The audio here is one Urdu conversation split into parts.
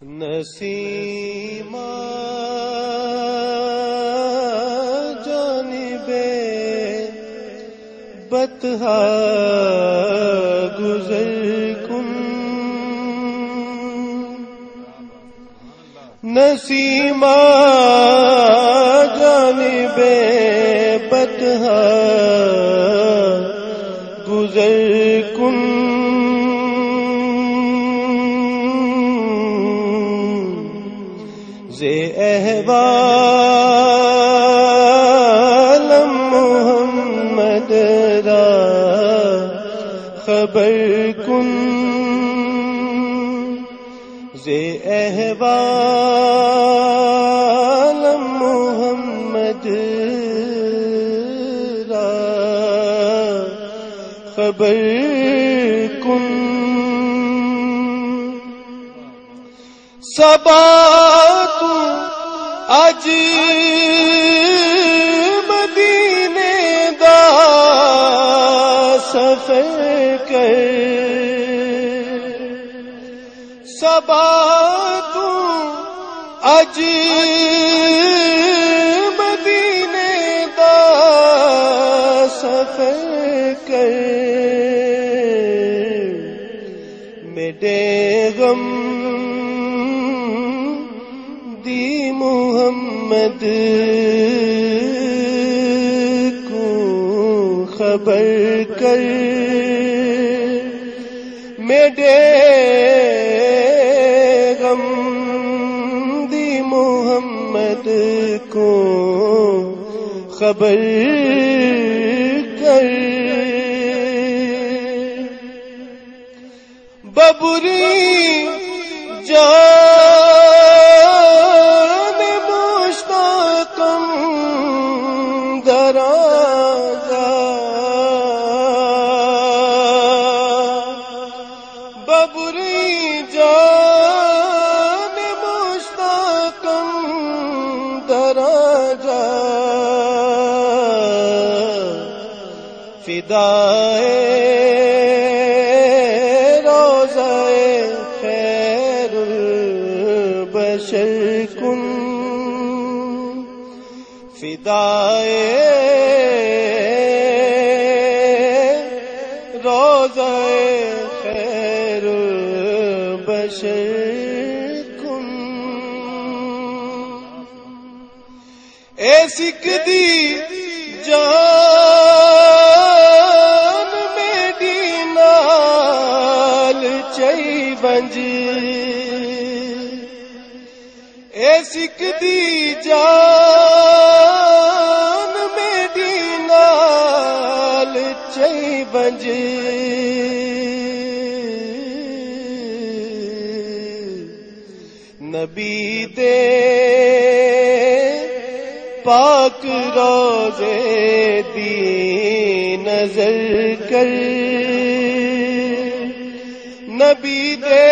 نسیمہ جانب بطحا گزر کن، نسیمہ جانب بطحا گزر کن، زے احوال محمد را خبر کن، زے احوال محمد را خبر کن، صبا تو اج مدینے دا سفر کر، صبا تو اج مدینے دا سفر کر، میرے غم دی محمد کو خبر کر، میرے غم دی محمد کو خبر کر، ببری جان مشتاقم درازا، ببری جان مشتاقم درازا، فدائے کن، فدائے روضہ خیر البشر کن، اے سکھ دی جان میری نال چئی ونج، اے سکھ دی جان میری نال چئی ونج، نبی دے پاک روضے دی نظر کر، نبی دے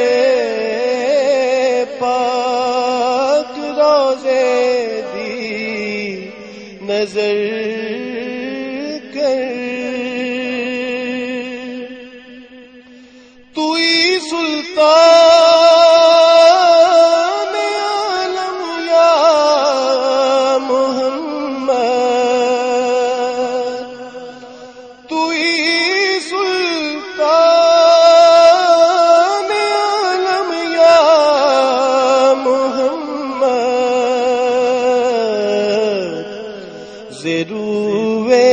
پاک روضے دی نظر کر، توئی سلطان عالم یا محمد، توئی سلطان عالم یا روے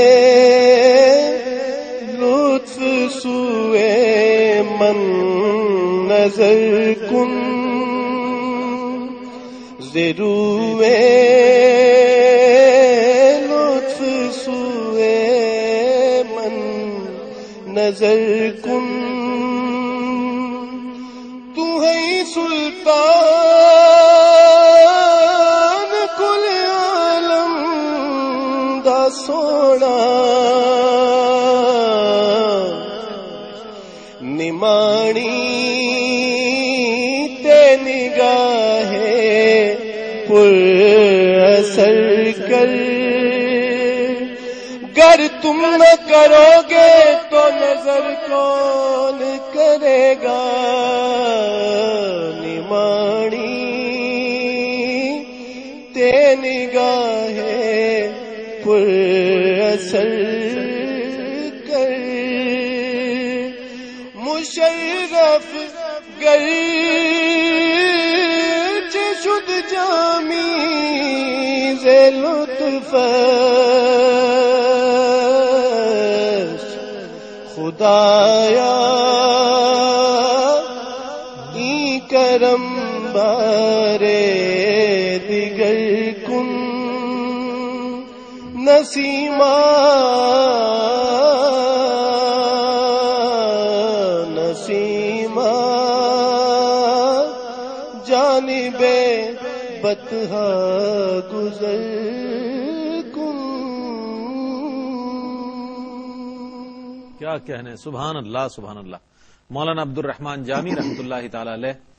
لطف سوئے من نظر کن، ضروے لطف سوئے من نظر کن، تو ہے سلطان کل عالم دا سونا، نمانی تے نگاہ پر اثر کر، گر تم نہ کرو گے تو نظر کون کرے گا، یہ نگاہ پر اثر کر مشرف گرچ شد جامی ز لطف خدایا ای کرم بارے دیگر کن نسیما نسیما جانب بطحا گزر کن. کیا کہنے، سبحان اللہ سبحان اللہ. مولانا عبد الرحمان جامی رحمۃ اللہ تعالی علیہ